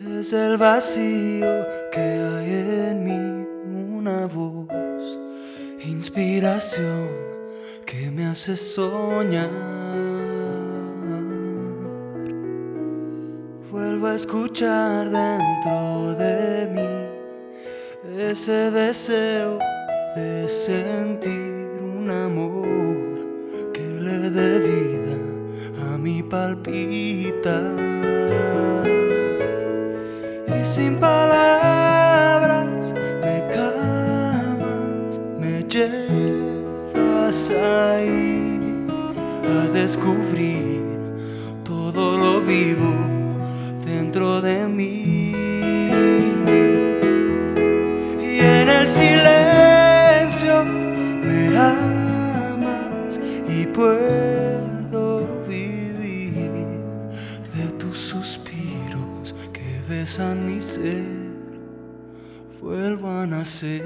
Es el vacío que hay en mí, una voz, inspiración que me hace soñar. Vuelvo a escuchar dentro de mí ese deseo de sentir un amor que le dé vida a mi palpitar. Y sin palabras me calmas, me llevas ahí a descubrir todo lo vivo dentro de mí. Y en el silencio me amas y puedo vivir de tus suspiros que besan mi ser. Vuelvo a nacer.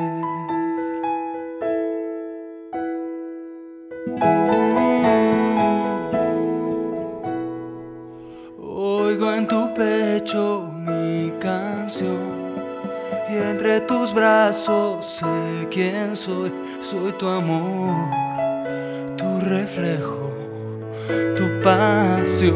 Oigo en tu pecho mi canción y entre tus brazos sé quién soy. Soy tu amor, tu reflejo, tu pasión.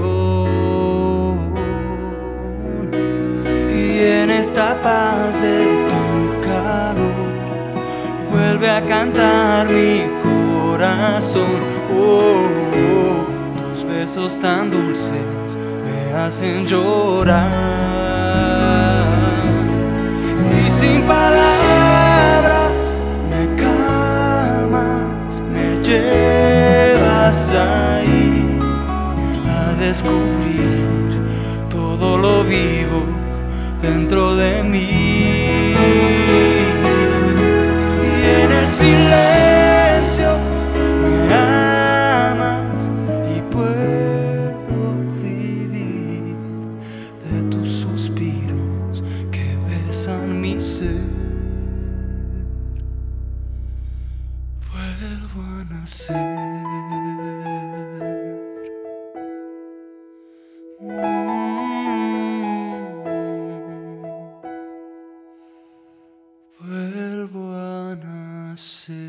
Y en esta paz de tu calor vuelve a cantar mi corazón. Oh, oh, tus besos tan dulces me hacen llorar. Y sin palabras me calmas, me llevas ahí a descubrir todo lo vivo dentro de mí. Y en el silencio me amas y puedo vivir de tus suspiros que besan mi ser. Vuelvo a nacer. Vuelvo a nacer.